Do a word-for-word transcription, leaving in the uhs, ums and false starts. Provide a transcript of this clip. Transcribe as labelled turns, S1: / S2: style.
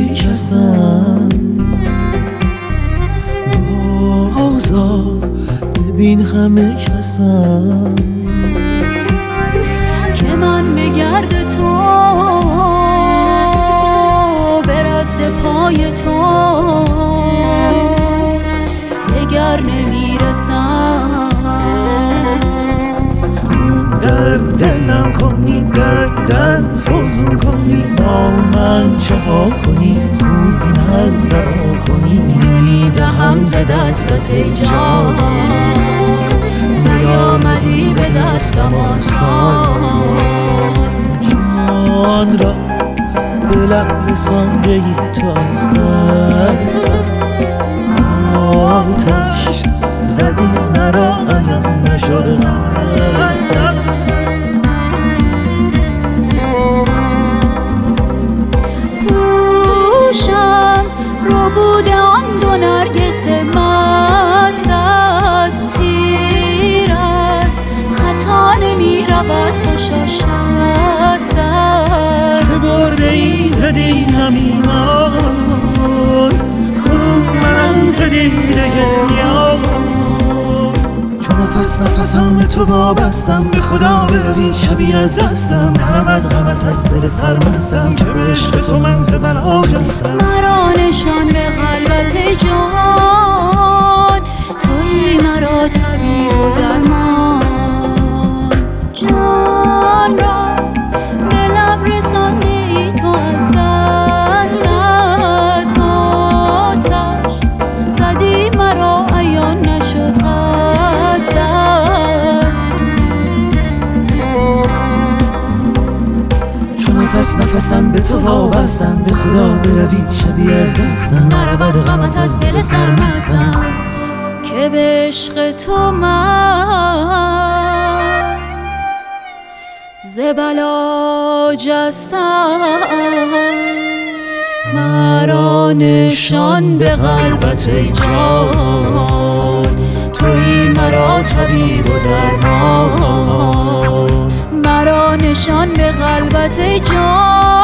S1: شکستم، بازا ببین همه کسم
S2: که من به گرد تو به رد پای تو دگر نمیرسم.
S1: خون در دلم کنی، دردم فوزون کنی، با من چه ها کنی، خون من رها کنی.
S2: نمیدهم ز دستت ای جان، نیامدی به دستم آسان.
S1: جان را به لب رسانده ای تو از دستم، آتش زدی مرا عیان نشده قصدت.
S2: پوشم رو بوده آن دو نرگس مستت، تیرت خطا نمی رود خوشا شستت.
S1: که برده ای زدی همیمان، کنون منم زدی دگریان. چون نفس نفسم به تو وابستم، به خدا بروی شبیه از دستم. نرود غمت از دل سرمستم، که به عشق تو من ز بلا جستم.
S2: مرا نشان به قلبت ای جان، تویی مرا طبیب و درمان. جان را به لب رساندی تو از دستت، آتش زدی مرا عیان نشد قصدت.
S1: چون نفس نفسم به تو وابستم، به خدا بروی شبیه از دستم.
S2: نرود غمت از دل سرمستم، که به عشق تو من ز بلا جستم. مرا نشان به قلبت ای جان، تویی مرا طبیب و درمان. مرا نشان به قلبت ای جان،